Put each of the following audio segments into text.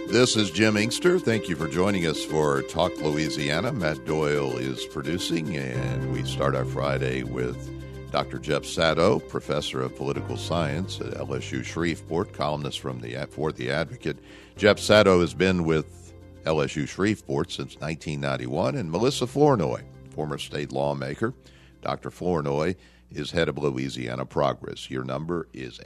This is Jim Inkster. Thank you for joining us for Talk Louisiana. Matt Doyle is producing, and we start our Friday with Dr. Jeff Sato, professor of political science at LSU Shreveport, columnist for The Advocate. Jeff Sato has been with LSU Shreveport since 1991, and Melissa Flournoy, former state lawmaker. Dr. Flournoy is head of Louisiana Progress. Your number is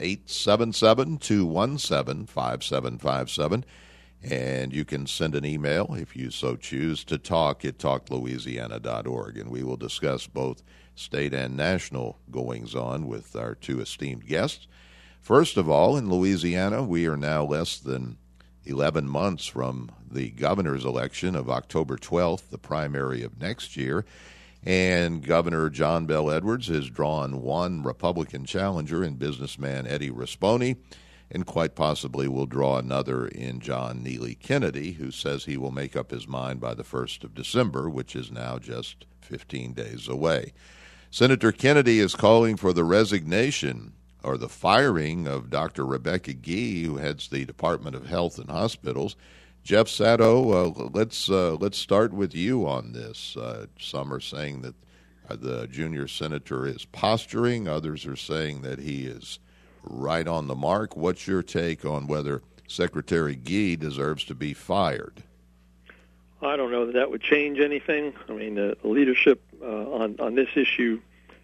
877-217-5757. And you can send an email, if you so choose, to talk@talklouisiana.org. And we will discuss both state and national goings-on with our two esteemed guests. First of all, in Louisiana, we are now less than 11 months from the governor's election of October 12th, the primary of next year. And Governor John Bel Edwards has drawn one Republican challenger in businessman Eddie Rispone, and quite possibly will draw another in John Neely Kennedy, who says he will make up his mind by the 1st of December, which is now just 15 days away. Senator Kennedy is calling for the resignation or the firing of Dr. Rebecca Gee, who heads the Department of Health and Hospitals. Jeff Sato, let's start with you on this. Some are saying that the junior senator is posturing. Others are saying that he is right on the mark. What's your take on whether Secretary Gee deserves to be fired? I don't know that would change anything. I mean, the leadership on this issue,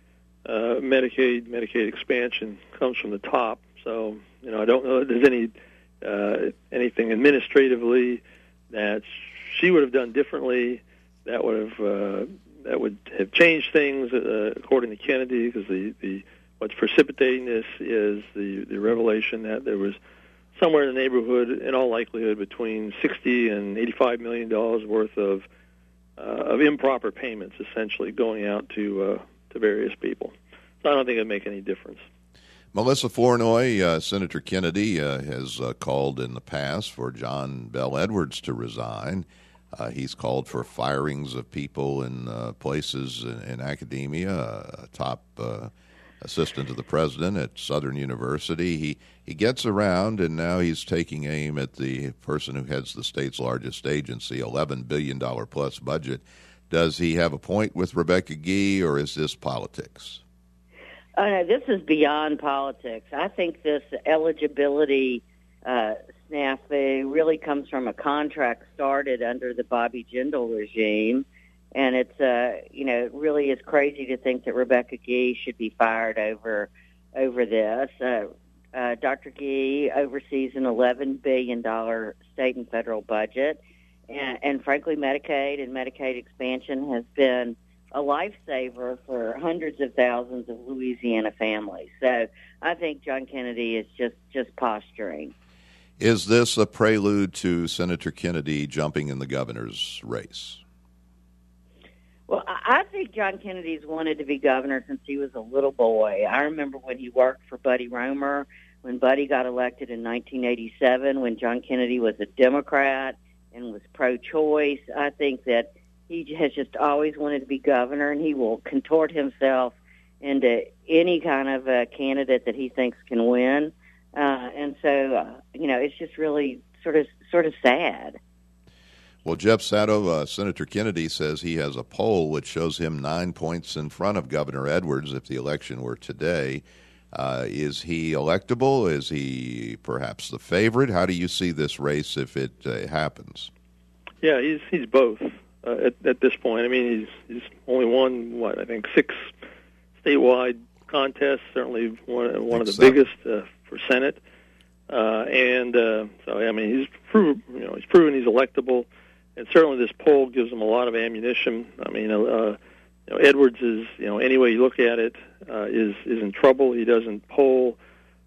Medicaid expansion, comes from the top. So, I don't know if there's anything administratively that she would have done differently that would have changed things according to Kennedy, because what's precipitating this is the revelation that there was somewhere in the neighborhood, in all likelihood, between $60 and $85 million worth of improper payments, essentially going out to various people. So I don't think it'd make any difference. Melissa Flournoy, Senator Kennedy has called in the past for John Bel Edwards to resign. He's called for firings of people in places in academia, a top assistant to the president at Southern University. He gets around, and now he's taking aim at the person who heads the state's largest agency, $11 billion plus budget. Does he have a point with Rebecca Gee, or is this politics? Oh, no, this is beyond politics. I think this eligibility snafu really comes from a contract started under the Bobby Jindal regime. And it's, it really is crazy to think that Rebecca Gee should be fired over this. Dr. Gee oversees an $11 billion state and federal budget. And frankly, Medicaid and Medicaid expansion has been a lifesaver for hundreds of thousands of Louisiana families. So I think John Kennedy is just posturing. Is this a prelude to Senator Kennedy jumping in the governor's race? Well, I think John Kennedy's wanted to be governor since he was a little boy. I remember when he worked for Buddy Roemer, when Buddy got elected in 1987, when John Kennedy was a Democrat and was pro-choice. I think that he has just always wanted to be governor, and he will contort himself into any kind of candidate that he thinks can win. And so, it's just really sort of sad. Well, Jeff Sato, Senator Kennedy says he has a poll which shows him 9 points in front of Governor Edwards if the election were today. Is he electable? Is he perhaps the favorite? How do you see this race if it happens? Yeah, he's both at this point. I mean, he's only won, I think 6 statewide contests, certainly one of the biggest for Senate. So, I mean, he's proven he's electable. And certainly this poll gives him a lot of ammunition. I mean, Edwards is, any way you look at it, is in trouble. He doesn't poll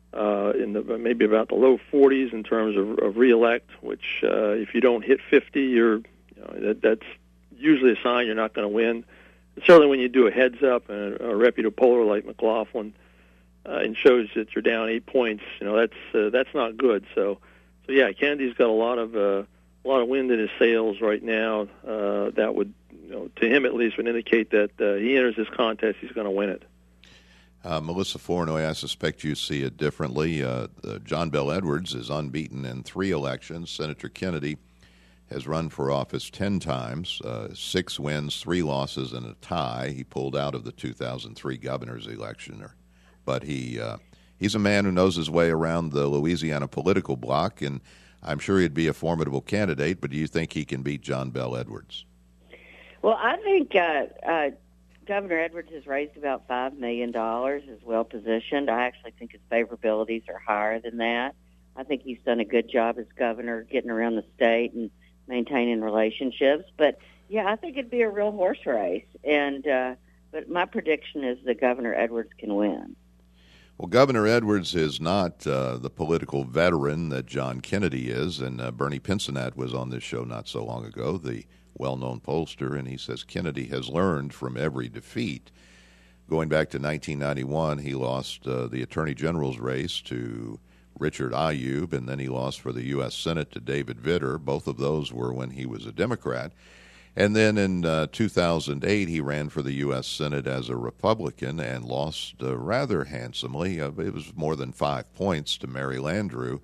in maybe about the low 40s in terms of reelect, which if you don't hit 50, that's usually a sign you're not going to win. And certainly when you do a heads up and a reputable poller like McLaughlin and shows that you're down 8 points, that's not good. So yeah, Kennedy's got a lot of wind in his sails right now. That would, to him at least, would indicate that he enters this contest, he's going to win it. Melissa Flournoy, I suspect you see it differently. John Bel Edwards is unbeaten in 3 elections. Senator Kennedy has run for office 10 times, 6 wins, 3 losses, and a tie. He pulled out of the 2003 governor's election, but he's a man who knows his way around the Louisiana political bloc, and I'm sure he'd be a formidable candidate, but do you think he can beat John Bel Edwards? Well, I think Governor Edwards has raised about $5 million, is well-positioned. I actually think his favorabilities are higher than that. I think he's done a good job as governor getting around the state and maintaining relationships. But, yeah, I think it'd be a real horse race. But my prediction is that Governor Edwards can win. Well, Governor Edwards is not the political veteran that John Kennedy is, and Bernie Pincinat was on this show not so long ago, the well-known pollster, and he says Kennedy has learned from every defeat. Going back to 1991, he lost the Attorney General's race to Richard Ayoub, and then he lost for the U.S. Senate to David Vitter. Both of those were when he was a Democrat. And then in 2008, he ran for the U.S. Senate as a Republican and lost rather handsomely. It was more than 5 points to Mary Landrieu.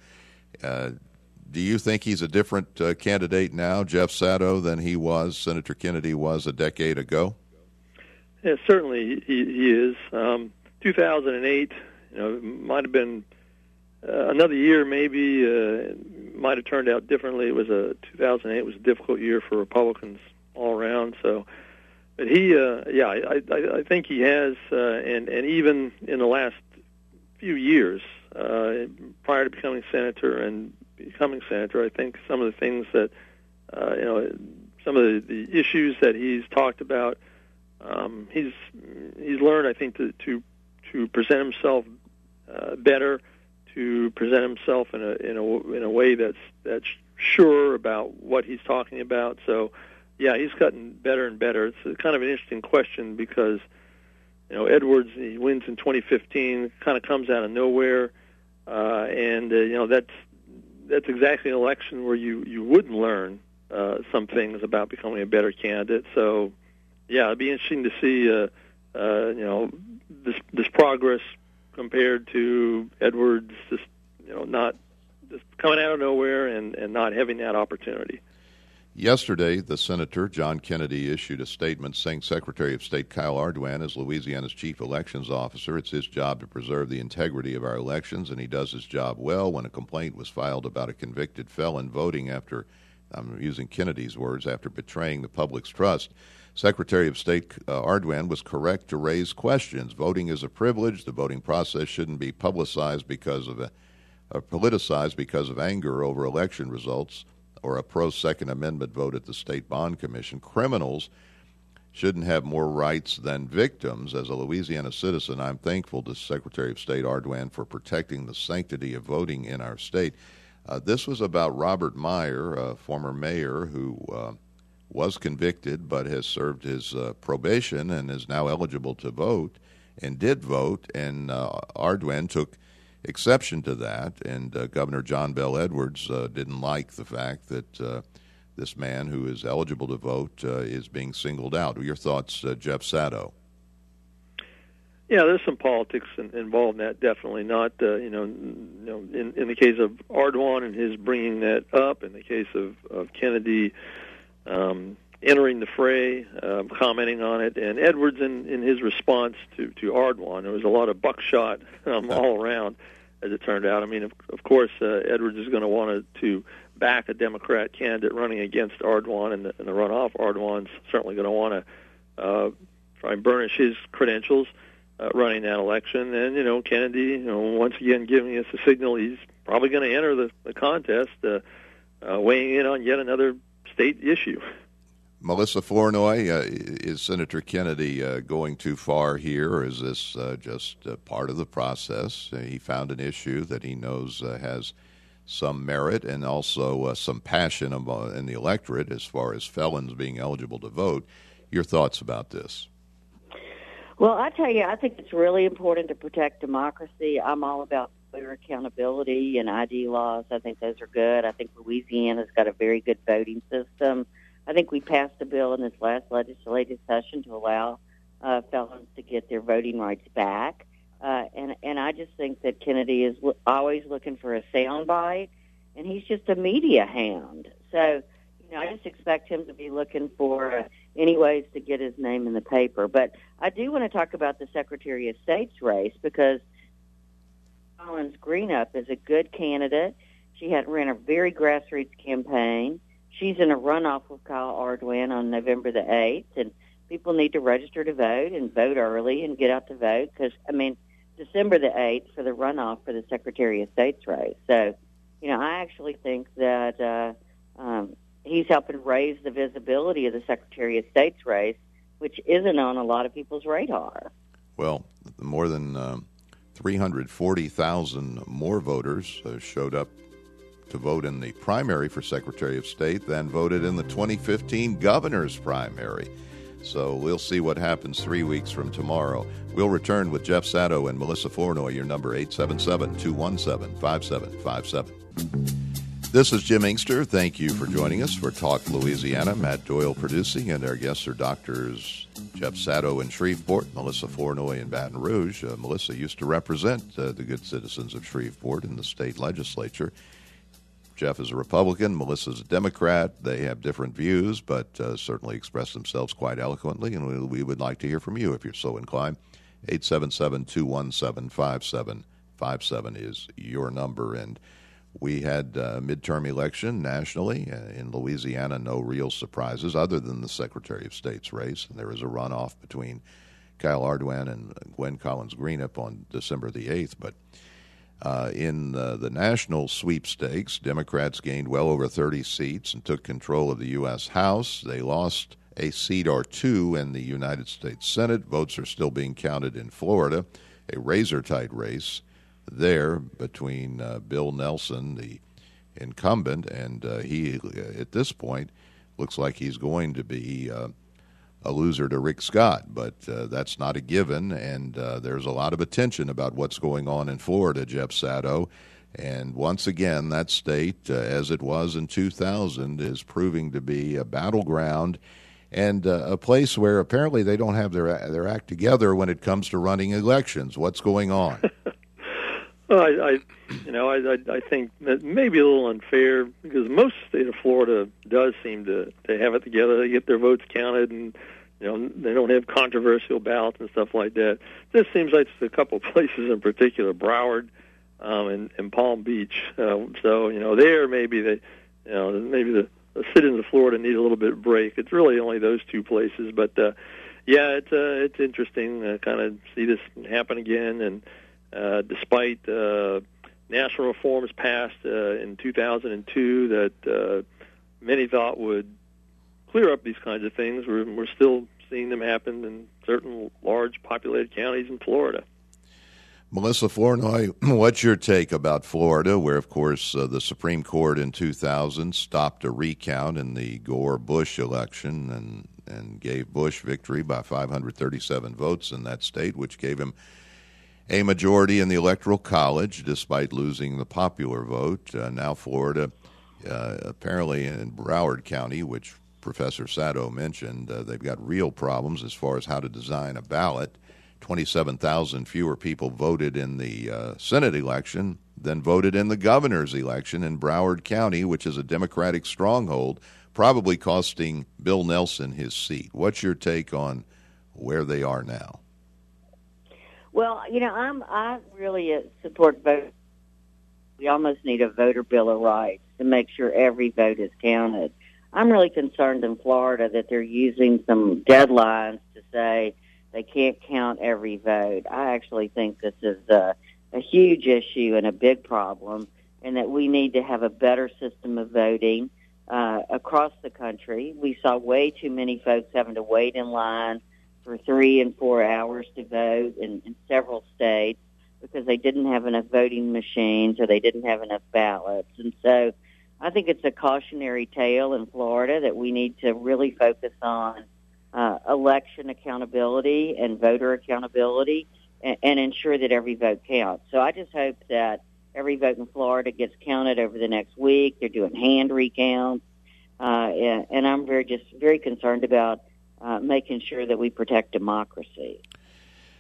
Do you think he's a different candidate now, Jeff Sato, than he was, Senator Kennedy was a decade ago? Yeah, certainly he is. 2008, might have been another year. Maybe might have turned out differently. 2008 was a difficult year for Republicans all around. So, but I think he has, and even in the last few years, prior to becoming senator and becoming senator, I think some of the things that, some of the issues that he's talked about, he's learned, I think, to present himself better, to present himself in a way that's sure about what he's talking about. So, yeah, he's gotten better and better. It's kind of an interesting question because, Edwards, he wins in 2015, kind of comes out of nowhere, and that's exactly an election where you wouldn't learn some things about becoming a better candidate. So, yeah, it'd be interesting to see, this progress compared to Edwards, not just coming out of nowhere and not having that opportunity. Yesterday, the Senator, John Kennedy, issued a statement saying Secretary of State Kyle Ardoin is Louisiana's chief elections officer. It's his job to preserve the integrity of our elections, and he does his job well. When a complaint was filed about a convicted felon voting after, I'm using Kennedy's words, after betraying the public's trust, Secretary of State Ardoin was correct to raise questions. Voting is a privilege. The voting process shouldn't be politicized because of anger over election results or a pro-Second Amendment vote at the State Bond Commission. Criminals shouldn't have more rights than victims. As a Louisiana citizen, I'm thankful to Secretary of State Ardoin for protecting the sanctity of voting in our state. This was about Robert Meyer, a former mayor who was convicted but has served his probation and is now eligible to vote and did vote, and Ardoin took exception to that, and Governor John Bel Edwards didn't like the fact that this man who is eligible to vote is being singled out. Your thoughts, Jeff Sato? Yeah, there's some politics involved in that. Definitely not. In the case of Ardoin and his bringing that up, in the case of Kennedy entering the fray, commenting on it, and Edwards in his response to Ardoin, there was a lot of buckshot all around, as it turned out. I mean, of course, Edwards is going to want to back a Democrat candidate running against Ardoin in the runoff. Ardoin's certainly going to want to try and burnish his credentials running that election. And, Kennedy, once again giving us a signal he's probably going to enter the contest, weighing in on yet another state issue. Melissa Flournoy, is Senator Kennedy going too far here, or is this just part of the process? He found an issue that he knows has some merit and also some passion in the electorate as far as felons being eligible to vote. Your thoughts about this? Well, I tell you, I think it's really important to protect democracy. I'm all about voter accountability and ID laws. I think those are good. I think Louisiana's got a very good voting system. I think we passed a bill in this last legislative session to allow felons to get their voting rights back. And I just think that Kennedy is always looking for a soundbite, and he's just a media hound. So, I just expect him to be looking for any ways to get his name in the paper. But I do want to talk about the Secretary of State's race, because Collins Greenup is a good candidate. She had ran a very grassroots campaign. She's in a runoff with Kyle Ardoin on November the 8th, and people need to register to vote and vote early and get out to vote, because, December the 8th for the runoff for the Secretary of State's race. So, I actually think that he's helping raise the visibility of the Secretary of State's race, which isn't on a lot of people's radar. Well, more than 340,000 more voters showed up to vote in the primary for Secretary of State than voted in the 2015 governor's primary. So we'll see what happens 3 weeks from tomorrow. We'll return with Jeff Sato and Melissa Flournoy. Your number 877-217-5757. This is Jim Inkster. Thank you for joining us for Talk Louisiana. Matt Doyle producing, and our guests are Doctors Jeff Sato in Shreveport, Melissa Flournoy in Baton Rouge. Melissa used to represent the good citizens of Shreveport in the state legislature. Jeff is a Republican, Melissa's a Democrat. They have different views, but certainly express themselves quite eloquently, and we would like to hear from you if you're so inclined. 877-217-5757 is your number, and we had a midterm election nationally. In Louisiana, no real surprises other than the Secretary of State's race, and there is a runoff between Kyle Ardoin and Gwen Collins Greenup on December the 8th, but in the national sweepstakes, Democrats gained well over 30 seats and took control of the U.S. House. They lost a seat or two in the United States Senate. Votes are still being counted in Florida, a razor-tight race there between Bill Nelson, the incumbent, and he, at this point, looks like he's going to be a loser to Rick Scott, but that's not a given, and there's a lot of attention about what's going on in Florida, Jeff Sato. And once again, that state, as it was in 2000, is proving to be a battleground and a place where apparently they don't have their act together when it comes to running elections. What's going on? Well, I think that may be a little unfair, because most of the state of Florida does seem to have it together. They get their votes counted, and they don't have controversial ballots and stuff like that. This seems like it's a couple of places in particular, Broward and Palm Beach. So there maybe the citizens of Florida need a little bit of break. It's really only those two places, but it's interesting kind of see this happen again. And despite national reforms passed in 2002 that many thought would clear up these kinds of things, we're still seeing them happen in certain large populated counties in Florida. Melissa Flournoy, what's your take about Florida, where, of course, the Supreme Court in 2000 stopped a recount in the Gore-Bush election and gave Bush victory by 537 votes in that state, which gave him a majority in the Electoral College, despite losing the popular vote. Now Florida, apparently in Broward County, which Professor Sato mentioned, they've got real problems as far as how to design a ballot. 27,000 fewer people voted in the Senate election than voted in the governor's election in Broward County, which is a Democratic stronghold, probably costing Bill Nelson his seat. What's your take on where they are now? Well, I really support vote. We almost need a voter bill of rights to make sure every vote is counted. I'm really concerned in Florida that they're using some deadlines to say they can't count every vote. I actually think this is a huge issue and a big problem, and that we need to have a better system of voting across the country. We saw way too many folks having to wait in line for 3 and 4 hours to vote in several states because they didn't have enough voting machines or they didn't have enough ballots. And so I think it's a cautionary tale in Florida that we need to really focus on election accountability and voter accountability and ensure that every vote counts. So I just hope that every vote in Florida gets counted over the next week. They're doing hand recounts. And I'm very concerned about making sure that we protect democracy.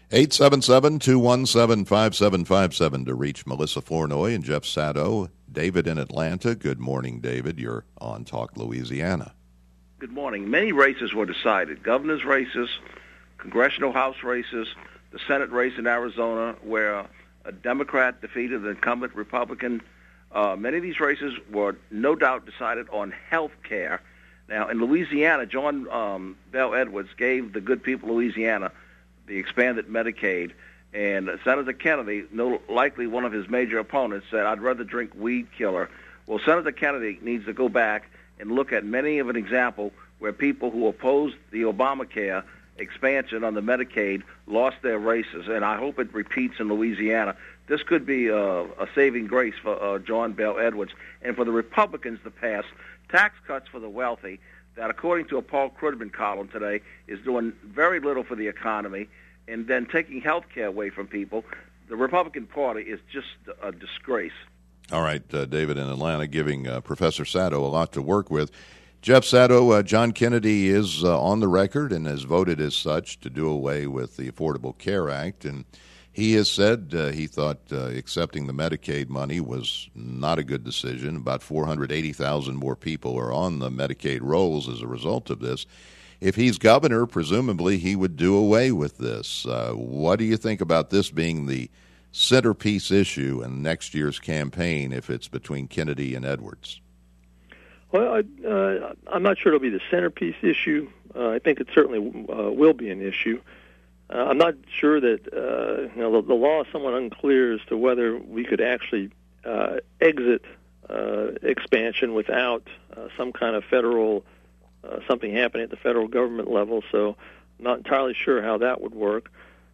877-217-5757 to reach Melissa Flournoy and Jeff Sato. David in Atlanta. Good morning, David. You're on Talk Louisiana. Good morning. Many races were decided. Governor's races, congressional House races, the Senate race in Arizona where a Democrat defeated an incumbent Republican. Many of these races were no doubt decided on health care. Now, in Louisiana, John Bel Edwards gave the good people of Louisiana the expanded Medicaid, and Senator Kennedy, likely one of his major opponents, said, I'd rather drink weed killer. Well, Senator Kennedy needs to go back and look at many of an example where people who opposed the Obamacare expansion on the Medicaid lost their races, and I hope it repeats in Louisiana. This could be a saving grace for John Bel Edwards and for the Republicans to pass tax cuts for the wealthy that, according to a Paul Krugman column today, is doing very little for the economy, and then taking health care away from people. The Republican Party is just a disgrace. All right, David in Atlanta giving Professor Sato a lot to work with. Jeff Sato, John Kennedy is on the record and has voted as such to do away with the Affordable Care Act, and he has said he thought accepting the Medicaid money was not a good decision. About 480,000 more people are on the Medicaid rolls as a result of this. If he's governor, presumably he would do away with this. What do you think about this being the centerpiece issue in next year's campaign if it's between Kennedy and Edwards? Well, I'm not sure it'll be the centerpiece issue. I think it certainly will be an issue. I'm not sure that the law is somewhat unclear as to whether we could actually exit expansion without some kind of federal something happening at the federal government level. So I'm not entirely sure how that would work.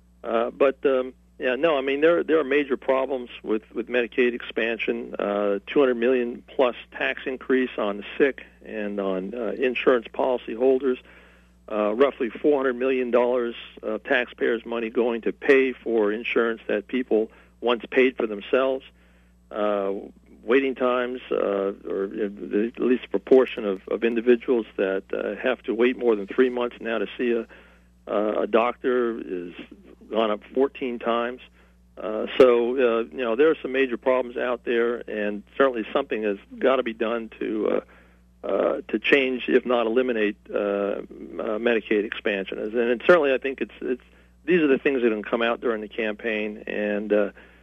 There are major problems with Medicaid expansion. $200 million plus tax increase on the sick and on insurance policy holders. Roughly $400 million of taxpayers' money going to pay for insurance that people once paid for themselves. Waiting times, or at least a proportion of individuals that have to wait more than 3 months now to see a doctor is gone up 14 times. There are some major problems out there, and certainly something has got to be done to change, if not eliminate, Medicaid expansion. And certainly, I think these are the things that can come out during the campaign, and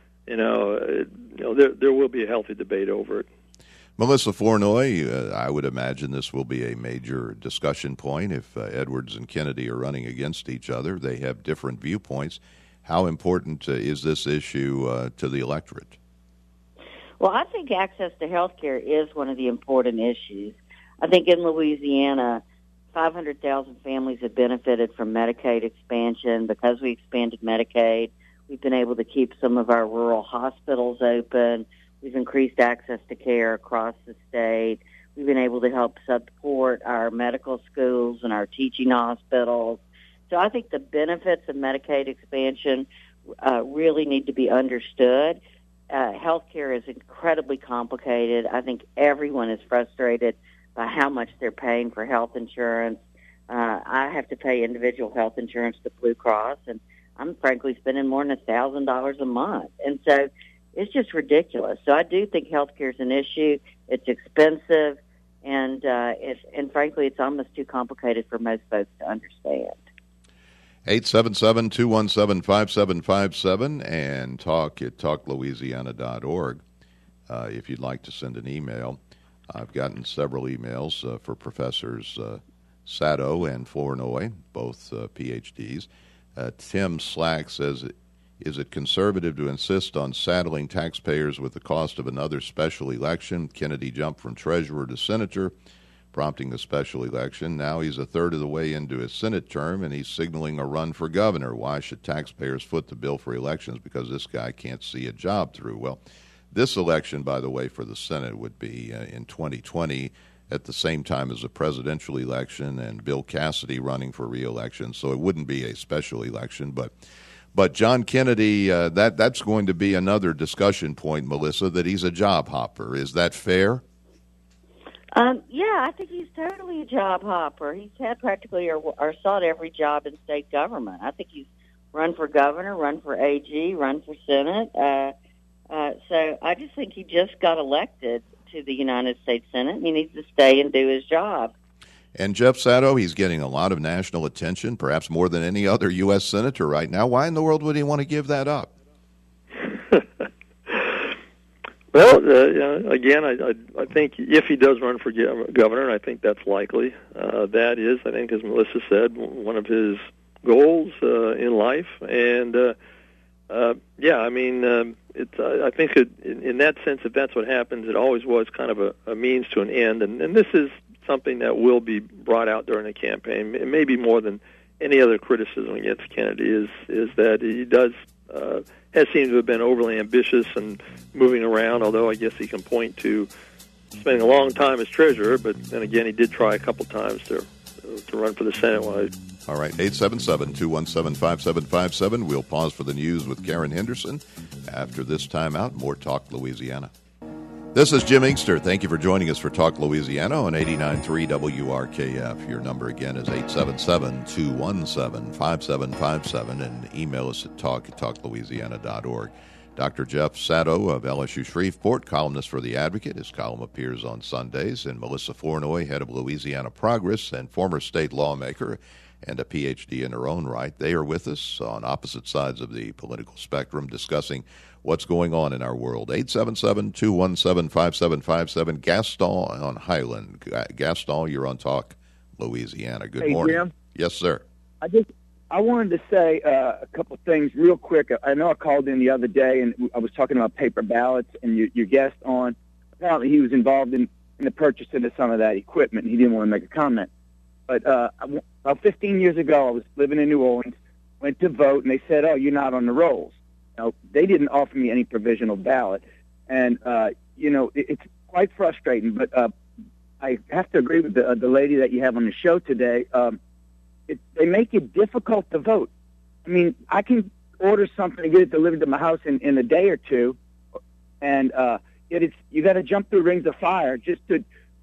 there will be a healthy debate over it. Melissa Flournoy, I would imagine this will be a major discussion point if Edwards and Kennedy are running against each other. They have different viewpoints. How important is this issue to the electorate? Well, I think access to health care is one of the important issues. I think in Louisiana, 500,000 families have benefited from Medicaid expansion. Because we expanded Medicaid, we've been able to keep some of our rural hospitals open. We've increased access to care across the state. We've been able to help support our medical schools and our teaching hospitals. So I think the benefits of Medicaid expansion really need to be understood. Healthcare is incredibly complicated. I think everyone is frustrated by how much they're paying for health insurance. I have to pay individual health insurance to Blue Cross, and I'm frankly spending more than $1,000 a month. And so it's just ridiculous. So I do think healthcare is an issue. It's expensive, and frankly, it's almost too complicated for most folks to understand. 877-217-5757 and talk at talklouisiana.org if you'd like to send an email. I've gotten several emails for Professors Sato and Flournoy, both PhDs. Tim Slack says, is it conservative to insist on saddling taxpayers with the cost of another special election? Kennedy jumped from treasurer to senator, prompting the special election. Now he's a third of the way into his Senate term, and he's signaling a run for governor. Why should taxpayers foot the bill for elections? Because this guy can't see a job through. Well, this election, by the way, for the Senate would be in 2020 at the same time as a presidential election and Bill Cassidy running for re-election, so it wouldn't be a special election. But John Kennedy, that's going to be another discussion point, Melissa, that he's a job hopper. Is that fair? Yeah, I think he's totally a job hopper. He's had practically or sought every job in state government. I think he's run for governor, run for AG, run for Senate. So I just think he just got elected to the United States Senate, and he needs to stay and do his job. And Jeff Sato, he's getting a lot of national attention, perhaps more than any other U.S. senator right now. Why in the world would he want to give that up? Well, again, I think if he does run for governor, and I think that's likely, that is, I think, as Melissa said, one of his goals in life. And, I think in that sense, if that's what happens, it always was kind of a means to an end. And this is something that will be brought out during the campaign, maybe more than any other criticism against Kennedy, is that he has seemed to have been overly ambitious and moving around, although I guess he can point to spending a long time as treasurer, but then again, he did try a couple times to run for the Senate. All right, 877-217-5757. We'll pause for the news with Karen Henderson. After this timeout, more Talk Louisiana. This is Jim Inkster. Thank you for joining us for Talk Louisiana on 89.3 WRKF. Your number again is 877-217-5757, and email us at talk@talklouisiana.org. Dr. Jeff Sato of LSU Shreveport, columnist for The Advocate. His column appears on Sundays. And Melissa Flournoy, head of Louisiana Progress and former state lawmaker and a Ph.D. in her own right. They are with us on opposite sides of the political spectrum discussing what's going on in our world. 877-217-5757. Gaston on Highland. Gaston, you're on Talk Louisiana. Good morning. Jim. Yes, sir. I wanted to say a couple of things real quick. I know I called in the other day, and I was talking about paper ballots, and your guest on, apparently he was involved in the purchasing of some of that equipment, and he didn't want to make a comment. But about 15 years ago, I was living in New Orleans, went to vote, and they said, oh, you're not on the rolls. Now, they didn't offer me any provisional ballot, and, it's quite frustrating, but I have to agree with the lady that you have on the show today. They make it difficult to vote. I mean, I can order something and get it delivered to my house in a day or two, and you got to jump through rings of fire just to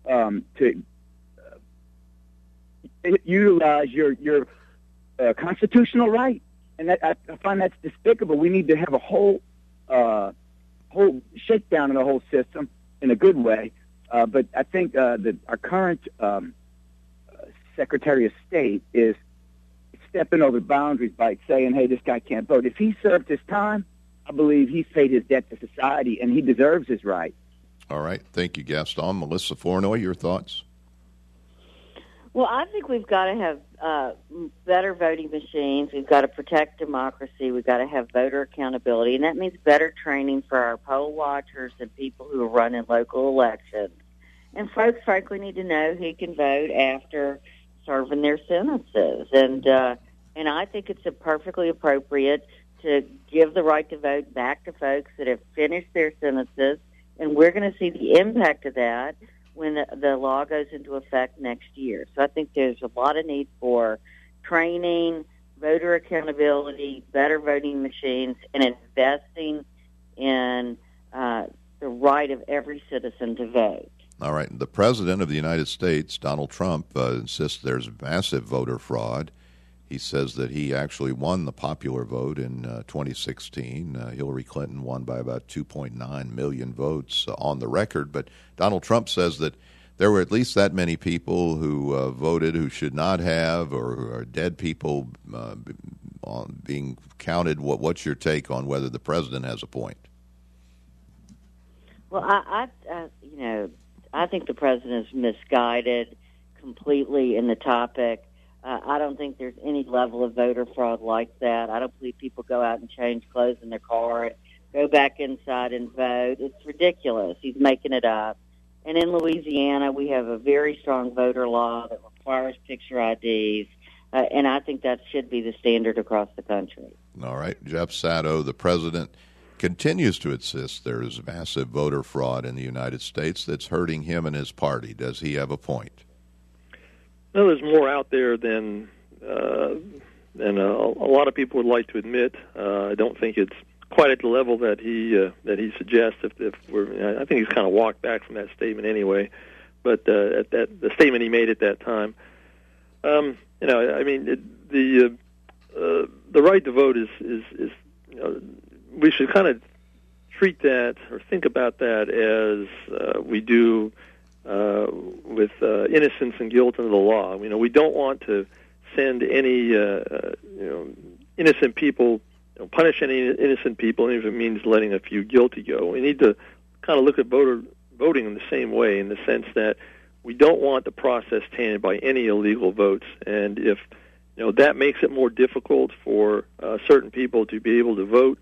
utilize your constitutional right. And I find that's despicable. We need to have a whole shakedown of the whole system in a good way. But I think that our current Secretary of State is stepping over boundaries by saying, hey, this guy can't vote. If he served his time, I believe he's paid his debt to society, and he deserves his right. All right. Thank you, Gaston. Melissa Flournoy, your thoughts? Well, I think we've got to have better voting machines. We've got to protect democracy. We've got to have voter accountability, and that means better training for our poll watchers and people who are running local elections. And folks, frankly, need to know who can vote after serving their sentences. And I think it's perfectly appropriate to give the right to vote back to folks that have finished their sentences, and we're going to see the impact of that when the law goes into effect next year. So I think there's a lot of need for training, voter accountability, better voting machines, and investing in the right of every citizen to vote. All right. The President of the United States, Donald Trump, insists there's massive voter fraud. He says that he actually won the popular vote in 2016. Hillary Clinton won by about 2.9 million votes on the record. But Donald Trump says that there were at least that many people who voted who should not have, or dead people being counted. What's your take on whether the president has a point? Well, I think the president is misguided completely in the topic. I don't think there's any level of voter fraud like that. I don't believe people go out and change clothes in their car and go back inside and vote. It's ridiculous. He's making it up. And in Louisiana, we have a very strong voter law that requires picture IDs, and I think that should be the standard across the country. All right. Jeff Sato, the president, continues to insist there is massive voter fraud in the United States that's hurting him and his party. Does he have a point? Well, there's more out there than a lot of people would like to admit. I don't think it's quite at the level that he suggests. I think he's kind of walked back from that statement anyway. But the statement he made at that time, the the right to vote is we should kind of treat that or think about that as we do with innocence and guilt under the law. We don't want to send any innocent people, punish any innocent people, even if it means letting a few guilty go. We need to kind of look at voting in the same way, in the sense that we don't want the process tainted by any illegal votes. And if that makes it more difficult for certain people to be able to vote,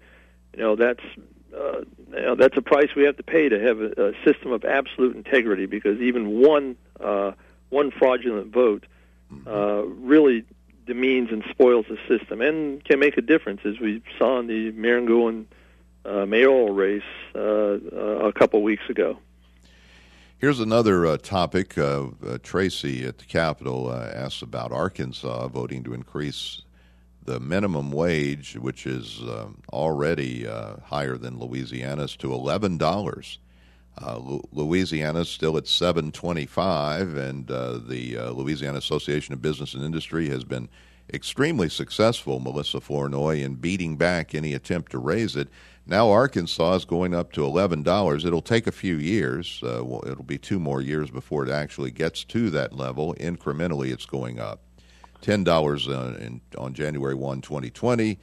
that's a price we have to pay to have a system of absolute integrity. Because even one fraudulent vote really demeans and spoils the system, and can make a difference, as we saw in the Marengo mayoral race a couple weeks ago. Here's another topic. Tracy at the Capitol asked about Arkansas voting to increase the minimum wage, which is already higher than Louisiana's, to $11. Louisiana's still at $7.25, and the Louisiana Association of Business and Industry has been extremely successful, Melissa Flournoy, in beating back any attempt to raise it. Now Arkansas is going up to $11. It'll take a few years. It'll be 2 more years before it actually gets to that level. Incrementally, it's going up. $10 on January 1, 2020,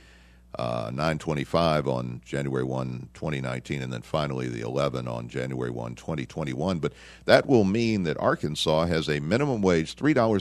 $9.25 on January 1, 2019, and then finally the $11 on January 1, 2021. But that will mean that Arkansas has a minimum wage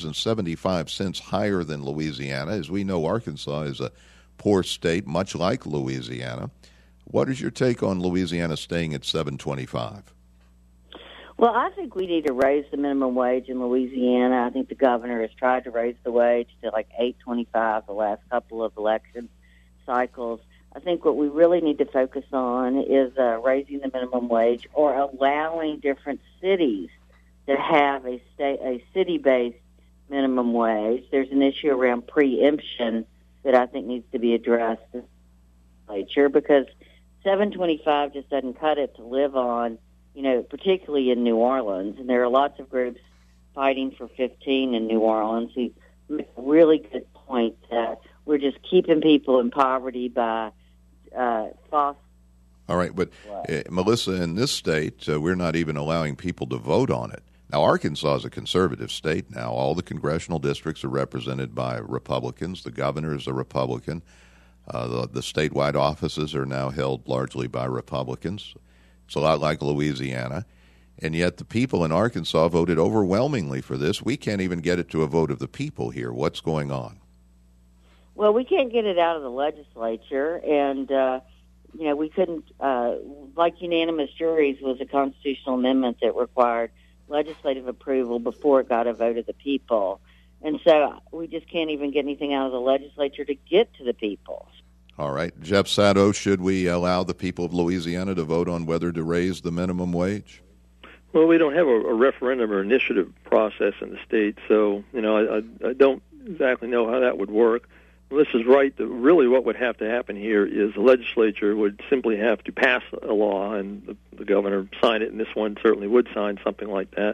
$3.75 higher than Louisiana. As we know, Arkansas is a poor state, much like Louisiana. What is your take on Louisiana staying at $7.25? Well, I think we need to raise the minimum wage in Louisiana. I think the governor has tried to raise the wage to like $8.25 the last couple of election cycles. I think what we really need to focus on is raising the minimum wage, or allowing different cities to have a city-based minimum wage. There's an issue around preemption that I think needs to be addressed in the legislature, because $7.25 just doesn't cut it to live on, particularly in New Orleans. And there are lots of groups fighting for 15 in New Orleans who make a really good point that we're just keeping people in poverty by false. All right, but Melissa, in this state, we're not even allowing people to vote on it. Now, Arkansas is a conservative state now. All the congressional districts are represented by Republicans. The governor is a Republican. The statewide offices are now held largely by Republicans. It's a lot like Louisiana. And yet the people in Arkansas voted overwhelmingly for this. We can't even get it to a vote of the people here. What's going on? Well, we can't get it out of the legislature, and, we couldn't, like unanimous juries was a constitutional amendment that required legislative approval before it got a vote of the people. And so we just can't even get anything out of the legislature to get to the people. All right. Jeff Sato, should we allow the people of Louisiana to vote on whether to raise the minimum wage? Well, we don't have a referendum or initiative process in the state, so, I don't exactly know how that would work. Melissa's right. Really what would have to happen here is the legislature would simply have to pass a law, and the governor sign it, and this one certainly would sign something like that.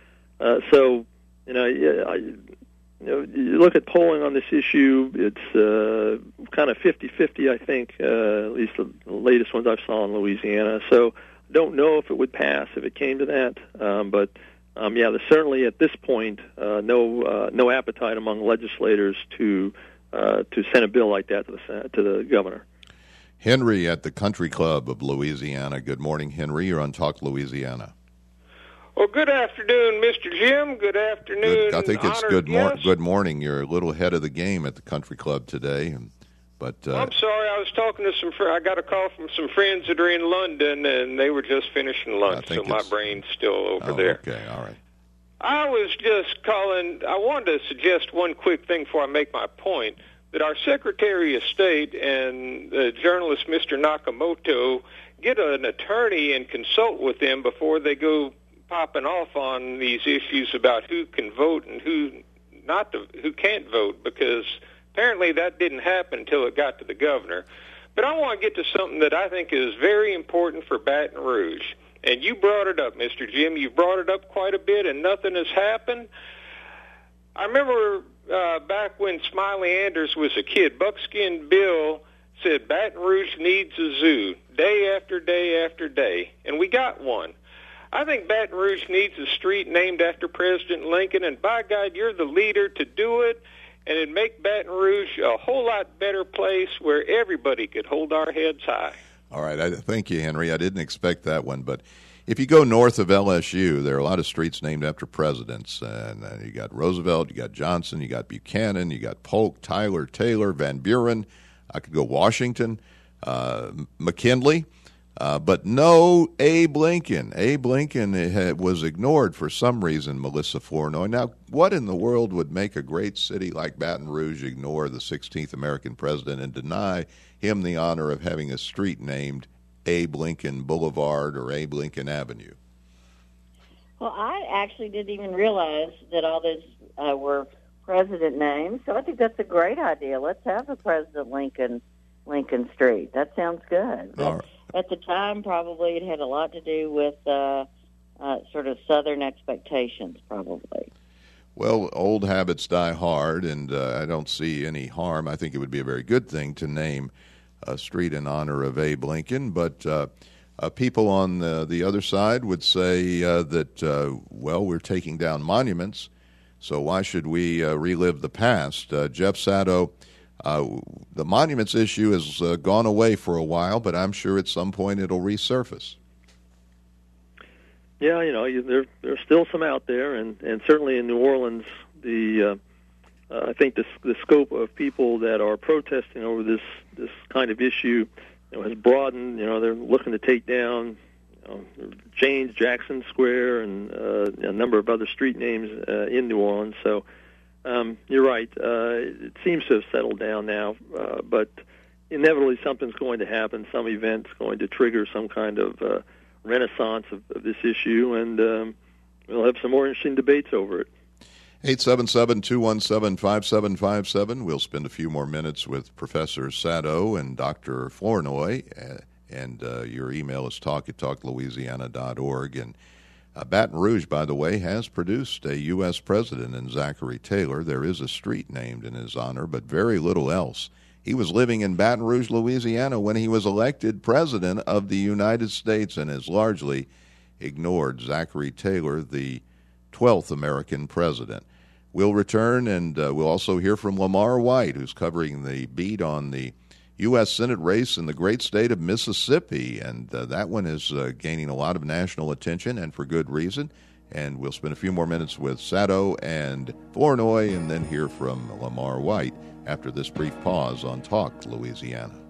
You look at polling on this issue, it's kind of 50-50, I think, at least the latest ones I saw in Louisiana. So I don't know if it would pass if it came to that. But there's certainly at this point no appetite among legislators to send a bill like that to the governor. Henry at the Country Club of Louisiana. Good morning, Henry. You're on Talk Louisiana. Well, good afternoon, Mr. Jim. Good afternoon, I think it's good morning. You're a little ahead of the game at the Country Club today. But I'm sorry. I was talking to some I got a call from some friends that are in London, and they were just finishing lunch, so my brain's still over there. Okay, all right. I was just calling. I wanted to suggest one quick thing before I make my point, that our Secretary of State and the journalist, Mr. Nakamoto, get an attorney and consult with them before they go popping off on these issues about who can vote and who can't vote, because apparently that didn't happen until it got to the governor. But I want to get to something that I think is very important for Baton Rouge. And you brought it up, Mr. Jim. You brought it up quite a bit, and nothing has happened. I remember back when Smiley Anders was a kid, Buckskin Bill said Baton Rouge needs a zoo day after day after day, and we got one. I think Baton Rouge needs a street named after President Lincoln, and by God, you're the leader to do it, and it'd make Baton Rouge a whole lot better place where everybody could hold our heads high. All right. Thank you, Henry. I didn't expect that one, but if you go north of LSU, there are a lot of streets named after presidents, and you got Roosevelt, you got Johnson, you got Buchanan, you got Polk, Tyler, Taylor, Van Buren. I could go Washington, McKinley, but no Abe Lincoln. Abe Lincoln was ignored for some reason, Melissa Flournoy. Now, what in the world would make a great city like Baton Rouge ignore the 16th American president and deny him the honor of having a street named Abe Lincoln Boulevard or Abe Lincoln Avenue? Well, I actually didn't even realize that all those were president names, so I think that's a great idea. Let's have a President Lincoln Street. That sounds good. But at the time, probably it had a lot to do with sort of Southern expectations, probably. Well, old habits die hard, and I don't see any harm. I think it would be a very good thing to name a street in honor of Abe Lincoln, but people on the other side would say that, well, we're taking down monuments, so why should we relive the past? Jeff Sato, the monuments issue has gone away for a while, but I'm sure at some point it'll resurface. Yeah, there's still some out there, and certainly in New Orleans, I think the scope of people that are protesting over this kind of issue has broadened. They're looking to take down James Jackson Square and a number of other street names in New Orleans. So you're right. It seems to have settled down now, but inevitably something's going to happen. Some event's going to trigger some kind of renaissance of this issue, and we'll have some more interesting debates over it. 877-217-5757. We'll spend a few more minutes with Professor Sato and Dr. Flournoy. And your email is talk@talklouisiana.org. And Baton Rouge, by the way, has produced a U.S. president in Zachary Taylor. There is a street named in his honor, but very little else. He was living in Baton Rouge, Louisiana, when he was elected president of the United States and has largely ignored Zachary Taylor, the 12th American president. We'll return, and we'll also hear from Lamar White, who's covering the beat on the U.S. Senate race in the great state of Mississippi, and that one is gaining a lot of national attention, and for good reason. And we'll spend a few more minutes with Sato and Flournoy, and then hear from Lamar White after this brief pause on Talk Louisiana.